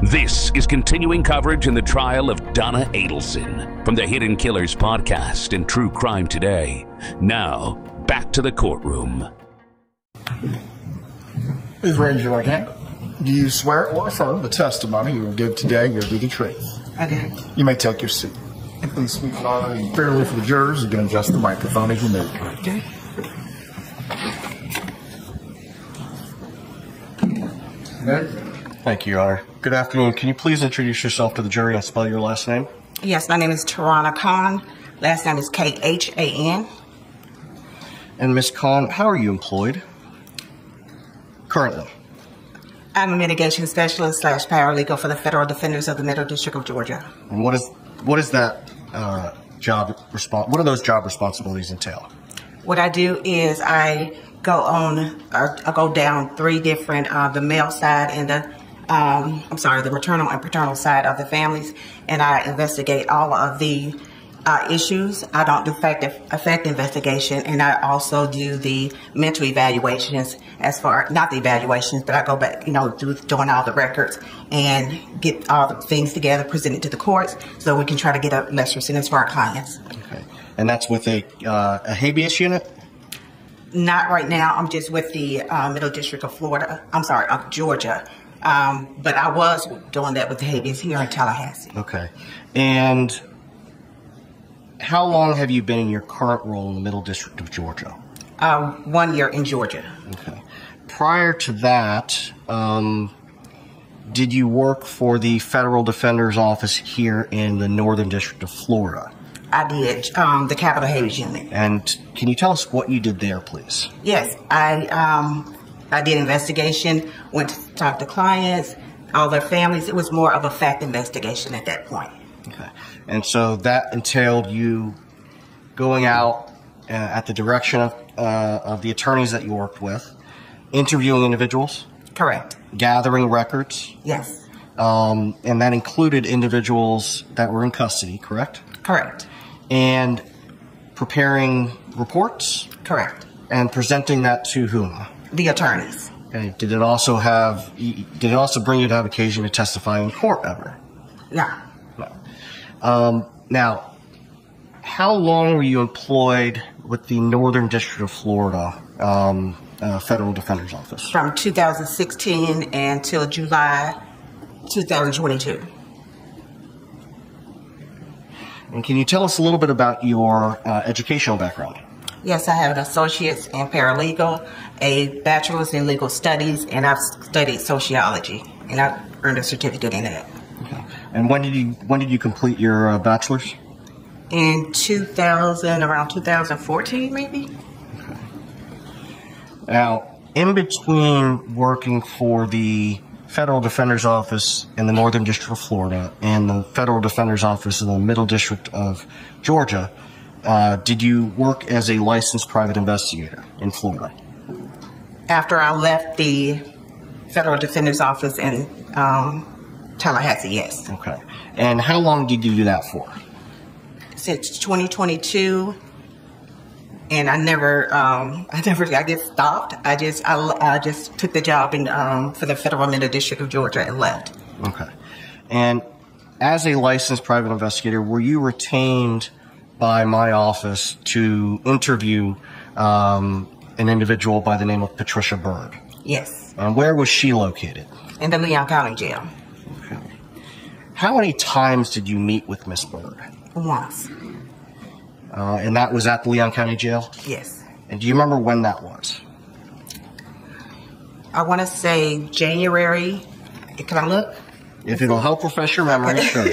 This is continuing coverage in the trial of Donna Adelson from the Hidden Killers podcast and True Crime Today. Now, back to the courtroom. Ms. Ranger Leggett, do you swear or affirm the testimony you will give today will be the truth? I do. You may take your seat. Please speak loudly and clearly for the jurors. You can adjust the microphone as you need. Okay. Thank you, Your Honor. Good afternoon. Can you please introduce yourself to the jury and spell your last name? Yes, my name is Tarana Khan. Last name is Khan. And Ms. Khan, how are you employed currently? I'm a mitigation specialist / paralegal for the Federal Defenders of the Middle District of Georgia. And what is that what do those job responsibilities entail? What I do is I go down three different, the male side and the maternal and paternal side of the families, and I investigate all of the issues. I don't do effect investigation, and I also do the mental evaluations not the evaluations, but I go back, doing all the records and get all the things together, present it to the courts so we can try to get a lesser sentence for our clients. Okay. And that's with a habeas unit? Not right now. I'm just with the Middle District of Georgia. But I was doing that with the habeas here in Tallahassee. Okay. And how long have you been in your current role in the Middle District of Georgia? 1 year in Georgia. Okay. Prior to that, did you work for the Federal Defender's Office here in the Northern District of Florida? I did, the Capital Habeas Unit. And can you tell us what you did there, please? Yes, I did investigation, went to talk to clients, all their families. It was more of a fact investigation at that point. Okay. And so that entailed you going out at the direction of the attorneys that you worked with, interviewing individuals? Correct. Gathering records? Yes. And that included individuals that were in custody, correct? Correct. And preparing reports? Correct. And presenting that to whom? The attorneys. Okay. Did it also bring you to have occasion to testify in court ever? No. No. Now, how long were you employed with the Northern District of Florida Federal Defender's Office? From 2016 until July 2022. And can you tell us a little bit about your educational background? Yes, I have an associate's in paralegal, a bachelor's in legal studies, and I've studied sociology, and I've earned a certificate in that. Okay. And when did you complete your bachelor's? In around 2014, maybe. Okay. Now, in between working for the Federal Defender's Office in the Northern District of Florida and the Federal Defender's Office in the Middle District of Georgia, did you work as a licensed private investigator in Florida? After I left the Federal Defender's Office in Tallahassee, yes. Okay. And how long did you do that for? Since 2022, and I just stopped. I just took the job for the Federal Middle District of Georgia and left. Okay. And as a licensed private investigator, were you retained by my office to interview an individual by the name of Patricia Byrd? Yes. And where was she located? In the Leon County Jail. Okay. How many times did you meet with Miss Byrd? Once. And that was at the Leon County Jail? Yes. And do you remember when that was? I want to say January. Can I look? If it'll help refresh your memory, sure.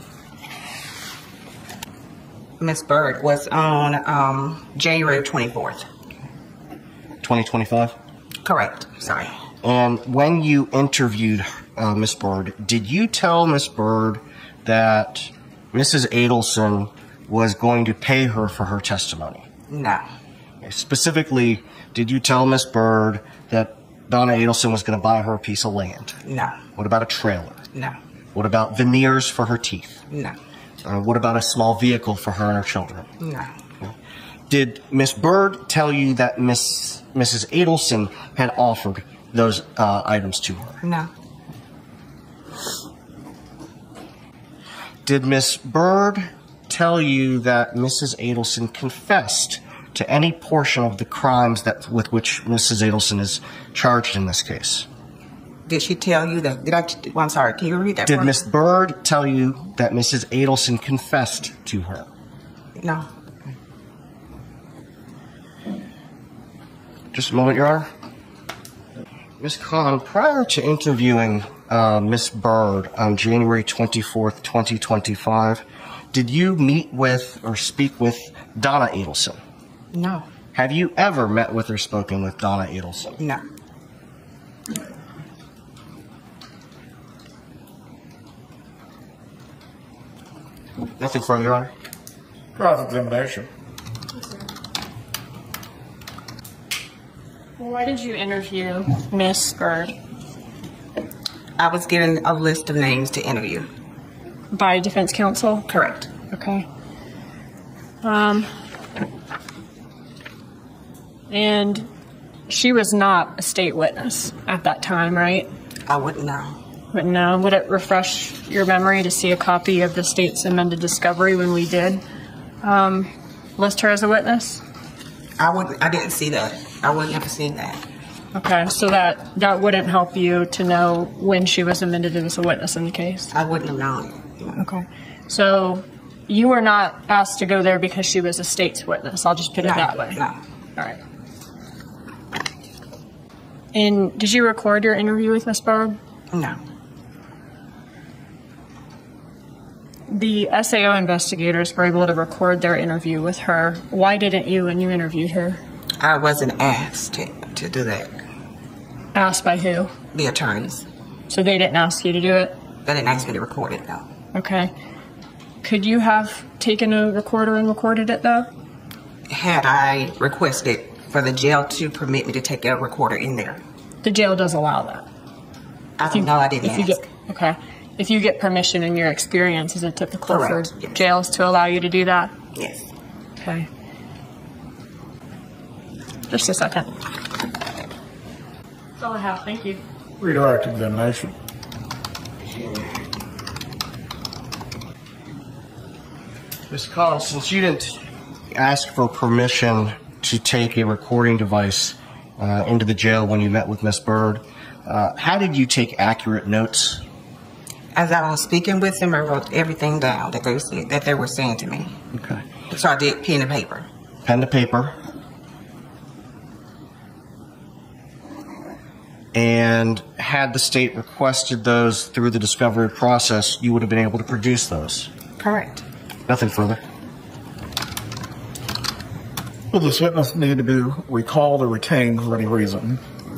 Miss Byrd was on January 24th. 2025? Correct. Sorry. And when you interviewed Miss Byrd, did you tell Miss Byrd that Mrs. Adelson was going to pay her for her testimony? No. Specifically, did you tell Miss Byrd that Donna Adelson was going to buy her a piece of land? No. What about a trailer? No. What about veneers for her teeth? No. What about a small vehicle for her and her children? No. Did Miss Byrd tell you that Mrs. Adelson had offered those items to her? No. Did Miss Bird tell you that Mrs. Adelson confessed to any portion of the crimes with which Mrs. Adelson is charged in this case? Did she tell you that? I'm sorry, can you read that? Did Miss Bird tell you that Mrs. Adelson confessed to her? No. Just a moment, Your Honor. Ms. Khan, prior to interviewing Miss Bird on January 24th, 2025, did you meet with or speak with Donna Adelson? No. Have you ever met with or spoken with Donna Adelson? No. Nothing further, Your Honor. Cross-examination. Why did you interview Miss Bird? I was given a list of names to interview. By defense counsel? Correct. Okay. And she was not a state witness at that time, right? I wouldn't know. But no, would it refresh your memory to see a copy of the state's amended discovery when we did list her as a witness? I didn't see that. I wouldn't have seen that. Okay, so that wouldn't help you to know when she was amended as a witness in the case? I wouldn't have known. Okay. So you were not asked to go there because she was a state's witness. I'll just put it that way. No. All right. And did you record your interview with Miss Bird? No. The SAO investigators were able to record their interview with her. Why didn't you when you interviewed her? I wasn't asked to do that. Asked by who? The attorneys. So they didn't ask you to do it? They didn't ask me to record it, no. Okay. Could you have taken a recorder and recorded it, though? Had I requested for the jail to permit me to take a recorder in there. The jail does allow that. I don't know, I didn't ask. Okay. If you get permission in your experience, is it typical Correct, for yes. jails to allow you to do that? Yes. Okay. Just a second. That's all I have. Thank you. Redirect examination. Ms. Collins, since you didn't ask for permission to take a recording device into the jail when you met with Miss Bird, how did you take accurate notes? As I was speaking with them, I wrote everything down that they were saying to me. Okay. So I did pen and paper. Pen to paper. And had the state requested those through the discovery process, you would have been able to produce those. Correct. Nothing further. Will this witness need to be recalled or retained for any reason?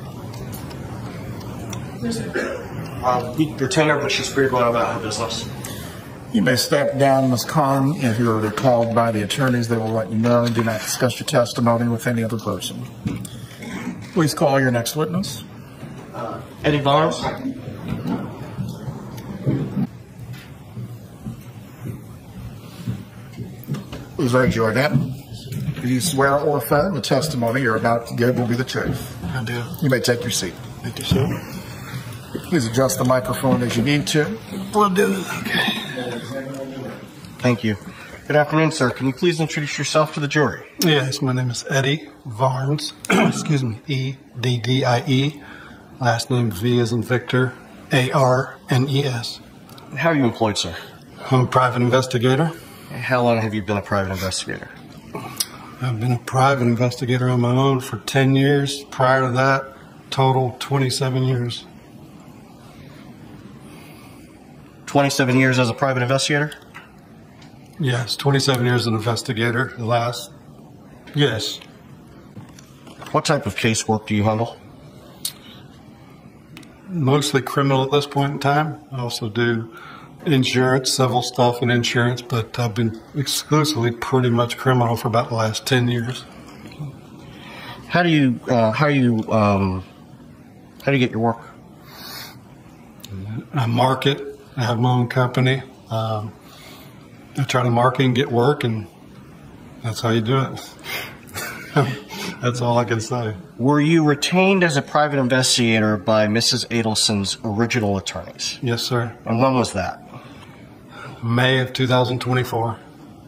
Retain her, but she's free to go about her business. You may step down, Ms. Khan. If you are recalled by the attorneys, they will let you know. Do not discuss your testimony with any other person. Please call your next witness. Eddie Barnes. Please raise your hand. Do you swear or affirm the testimony you're about to give will be the truth? I do. You may take your seat. Thank you, sir. Please adjust the microphone as you need to. Will do. Okay. Thank you. Good afternoon, sir. Can you please introduce yourself to the jury? Yes, my name is Eddie Varnes. Excuse me, E-D-D-I-E. Last name V as in Victor, A-R-N-E-S. How are you employed, sir? I'm a private investigator. How long have you been a private investigator? I've been a private investigator on my own for 10 years. Prior to that, total 27 years. 27 years as a private investigator? Yes, 27 years as an investigator. The last, yes. What type of casework do you handle? Mostly criminal at this point in time. I also do insurance, civil stuff and insurance, but I've been exclusively pretty much criminal for about the last 10 years. How do you get your work? I market. I have my own company. I try to market and get work, and that's how you do it. That's all I can say. Were you retained as a private investigator by Mrs. Adelson's original attorneys? Yes, sir. And when was that? May of 2024.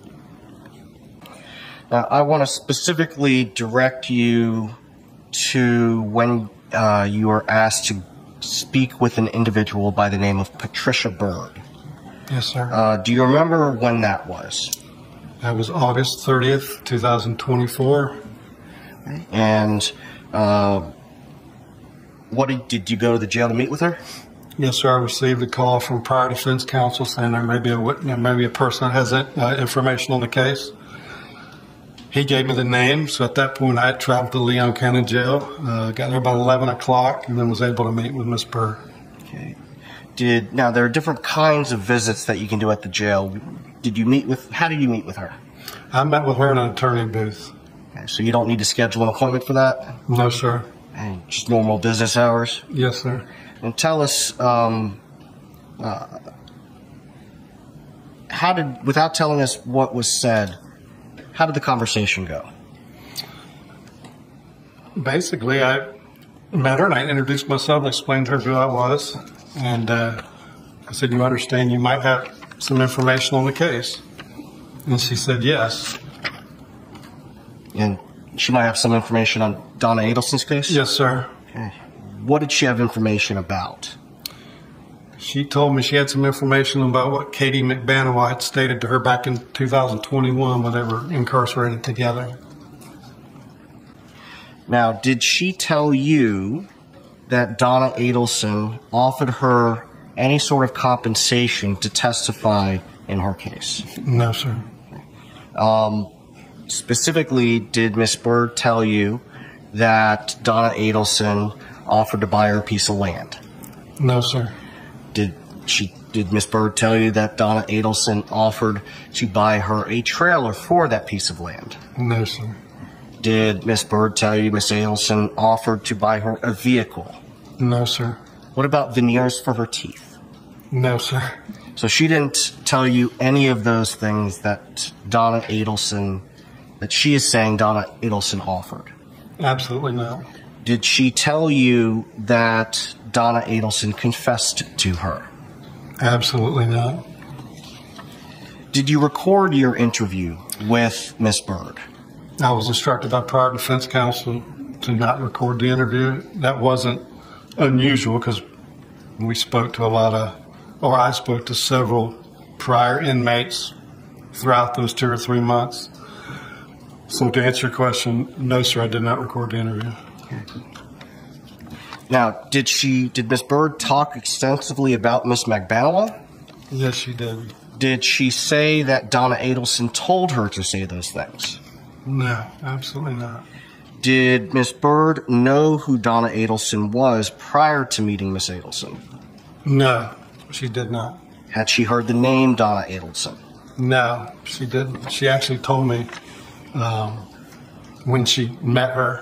Now, I want to specifically direct you to when you were asked to speak with an individual by the name of Patricia Byrd. Yes, sir. Do you remember when that was? That was August 30th, 2024. And did you go to the jail to meet with her? Yes, sir. I received a call from prior defense counsel saying there may be a person that has information on the case. He gave me the name, so at that point I had traveled to Leon County Jail, got there about 11 o'clock, and then was able to meet with Miss Byrd. Okay. Now, there are different kinds of visits that you can do at the jail. How did you meet with her? I met with her in an attorney booth. Okay, so you don't need to schedule an appointment for that? No, sir. And just normal business hours? Yes, sir. And tell us, without telling us what was said, how did the conversation go? Basically, I met her and I introduced myself and explained to her who I was. And I said, you understand you might have some information on the case? And she said yes. And she might have some information on Donna Adelson's case? Yes, sir. Okay. What did she have information about? She told me she had some information about what Katie McBanawa had stated to her back in 2021 when they were incarcerated together. Now, did she tell you that Donna Adelson offered her any sort of compensation to testify in her case? No, sir. Specifically, did Miss Byrd tell you that Donna Adelson offered to buy her a piece of land? No, sir. Did Miss Byrd tell you that Donna Adelson offered to buy her a trailer for that piece of land? No, sir. Did Miss Byrd tell you Miss Adelson offered to buy her a vehicle? No, sir. What about veneers for her teeth? No, sir. So she didn't tell you any of those things that she is saying Donna Adelson offered? Absolutely not. Did she tell you that Donna Adelson confessed to her? Absolutely not. Did you record your interview with Miss Byrd? I was instructed by prior defense counsel to not record the interview. That wasn't unusual because I spoke to several prior inmates throughout those 2 or 3 months. So to answer your question, no, sir, I did not record the interview. Now, did Miss Byrd talk extensively about Miss McBanawa? Yes, she did. Did she say that Donna Adelson told her to say those things? No, absolutely not. Did Miss Byrd know who Donna Adelson was prior to meeting Miss Adelson? No, she did not. Had she heard the name Donna Adelson? No, she didn't. She actually told me when she met her.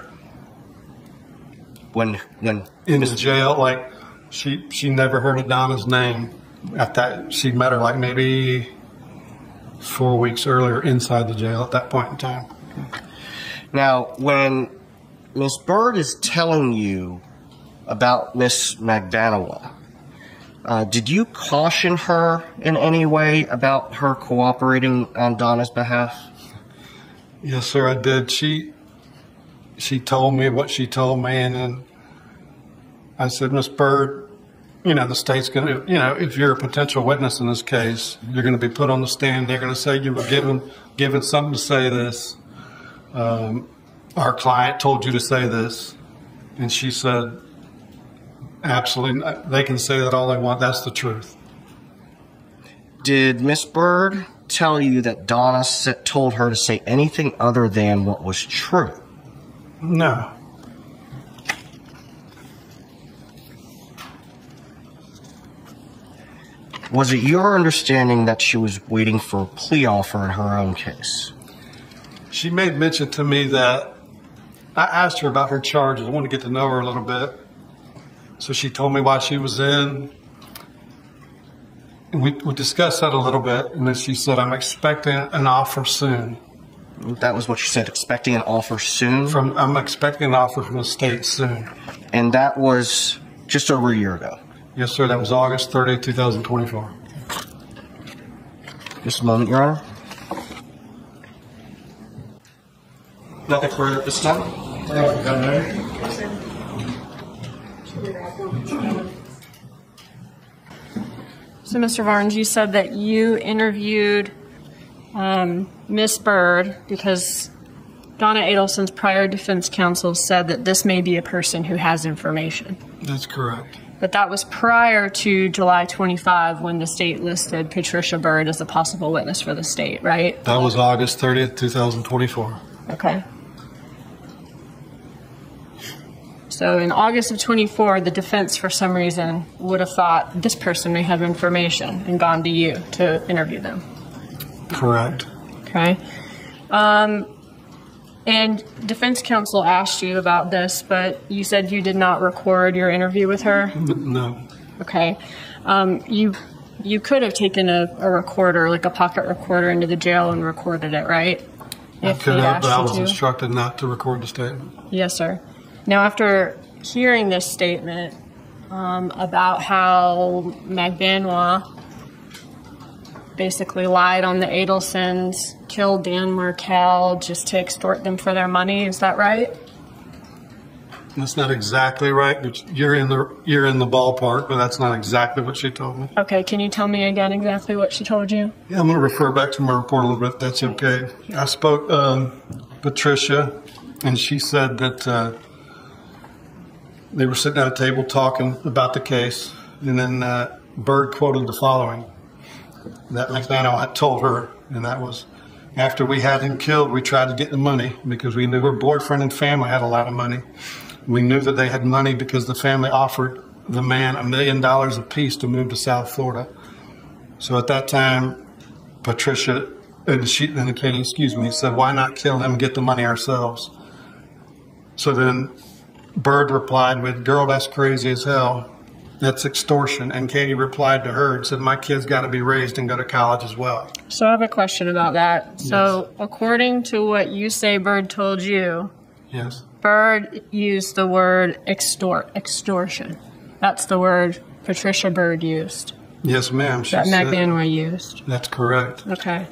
When in the jail, like she never heard of Donna's name. At that, she met her like maybe 4 weeks earlier inside the jail at that point in time. Now, when Miss Byrd is telling you about Miss McBanawa, did you caution her in any way about her cooperating on Donna's behalf? Yes, sir, I did. She told me what she told me, and then I said, Miss Byrd, the state's going to, if you're a potential witness in this case, you're going to be put on the stand. They're going to say you were given something to say this. Our client told you to say this. And she said, absolutely, they can say that all they want. That's the truth. Did Miss Byrd tell you that Donna told her to say anything other than what was true? No. Was it your understanding that she was waiting for a plea offer in her own case? She made mention to me that I asked her about her charges. I wanted to get to know her a little bit. So she told me why she was in. And we discussed that a little bit. And then she said, I'm expecting an offer soon. That was what she said, expecting an offer soon? I'm expecting an offer from the state soon. And that was just over a year ago? Yes, sir. That was August 30, 2024. Just a moment, Your Honor. Nothing further at this time. So, Mr. Varnes, you said that you interviewed Miss Bird because Donna Adelson's prior defense counsel said that this may be a person who has information. That's correct. But that was prior to July 25 when the state listed Patricia Bird as a possible witness for the state, right? That was August 30th, 2024. Okay. So in August of 24, the defense, for some reason, would have thought this person may have information and gone to you to interview them. Correct. Okay. And defense counsel asked you about this, but you said you did not record your interview with her? No. Okay. You could have taken a recorder, like a pocket recorder, into the jail and recorded it, right? I If could they have, asked but I you was to? instructed not to record the statement. Yes, sir. Now, after hearing this statement about how McBenoit basically lied on the Adelsons, killed Dan Markel just to extort them for their money, is that right? That's not exactly right, but you're in the ballpark, but that's not exactly what she told me. Okay, can you tell me again exactly what she told you? Yeah, I'm going to refer back to my report a little bit. That's okay. I spoke Patricia, and she said that they were sitting at a table talking about the case, and then Bird quoted the following. That McBenoit had told her, and that was, after we had him killed, we tried to get the money because we knew her boyfriend and family had a lot of money. We knew that they had money because the family offered the man $1 million apiece to move to South Florida. So at that time, Patricia, and Katie, said, why not kill him and get the money ourselves? So then Bird replied with, girl, that's crazy as hell. That's extortion. And Katie replied to her and said, my kid's got to be raised and go to college as well. So I have a question about that. So according to what you say Bird told you, Yes. Bird used the word extortion. That's the word Patricia Bird used. Yes, ma'am. That McBenoit used. That's correct. Okay.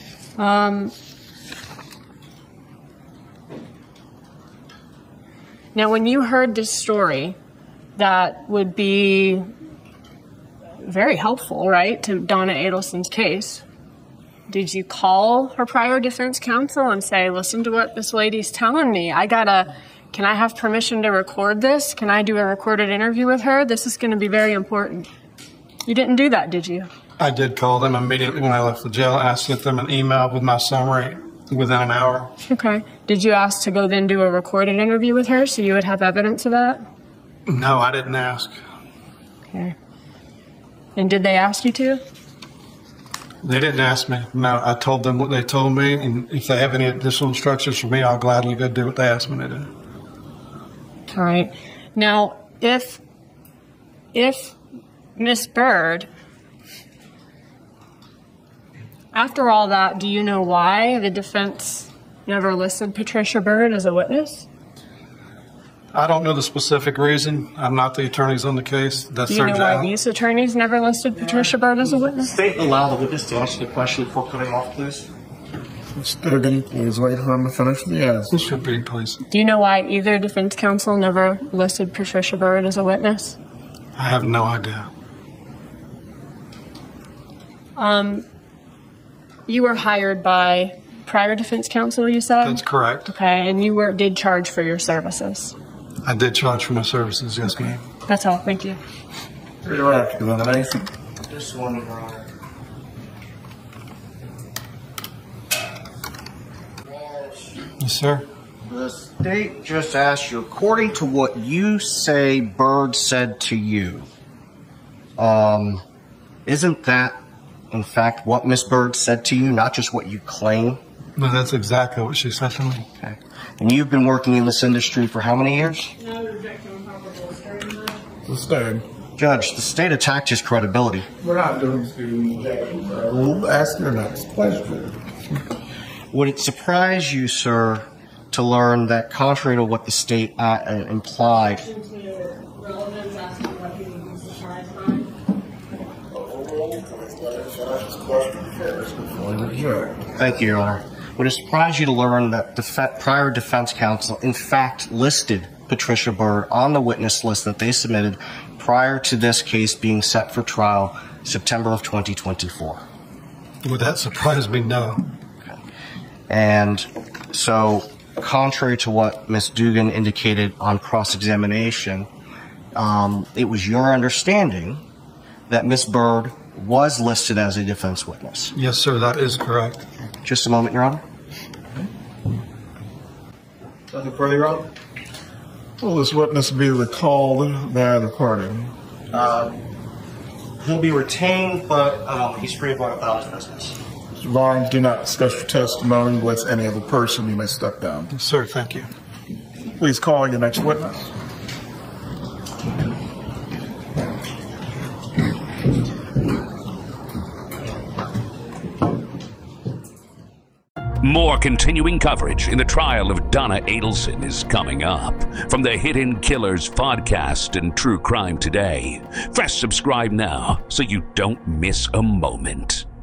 Now, when you heard this story, that would be very helpful, right, to Donna Adelson's case. Did you call her prior defense counsel and say, listen to what this lady's telling me? Can I have permission to record this? Can I do a recorded interview with her? This is going to be very important. You didn't do that, did you? I did call them immediately when I left the jail. I sent them an email with my summary within an hour. Okay. Did you ask to go then do a recorded interview with her so you would have evidence of that? No, I didn't ask. Okay. And did they ask you to? They didn't ask me. No, I told them what they told me, and if they have any additional instructions for me, I'll gladly go do what they asked me to do. All right. Now, if Miss Bird, after all that, do you know why the defense never listed Patricia Bird as a witness? I don't know the specific reason. I'm not the attorneys on the case. That's Do you their know why job. these attorneys never listed Patricia Bird as a witness? State allow the witness to answer the question before cutting off, please. Spigot, please wait for him to finish the answer. This should be, please. Do you know why either defense counsel never listed Patricia Bird as a witness? I have no idea. You were hired by prior defense counsel, you said? That's correct. Okay, and you did charge for your services. I did charge for my services, yes, ma'am. That's all. Thank you. You're right, Mason. Just one, Your Honor. Yes, sir. The state just asked you, according to what you say Bird said to you, isn't that, in fact, what Miss Bird said to you, not just what you claim? No, that's exactly what she said to me. Okay. And you've been working in this industry for how many years? Sustained. Judge, the state attacked his credibility. We're not doing that. We'll ask your next question. Would it surprise you, sir, to learn that contrary to what the state implied, Thank you, Your Honor. Would it surprise you to learn that the prior defense counsel, in fact, listed Patricia Byrd on the witness list that they submitted prior to this case being set for trial September of 2024? Would that surprise me? No. And so, contrary to what Ms. Dugan indicated on cross-examination, it was your understanding that Ms. Byrd was listed as a defense witness. Yes, sir, that is correct. Just a moment, Your Honor. Nothing further, Your Honor? Will this witness be recalled by the party? He'll be retained, but he's free of our business. Mr. Barnes, do not discuss your testimony with any other person. You may step down. Yes, sir, thank you. Please call your next witness. More continuing coverage in the trial of Donna Adelson is coming up from the Hidden Killers podcast and True Crime Today. Press subscribe now so you don't miss a moment.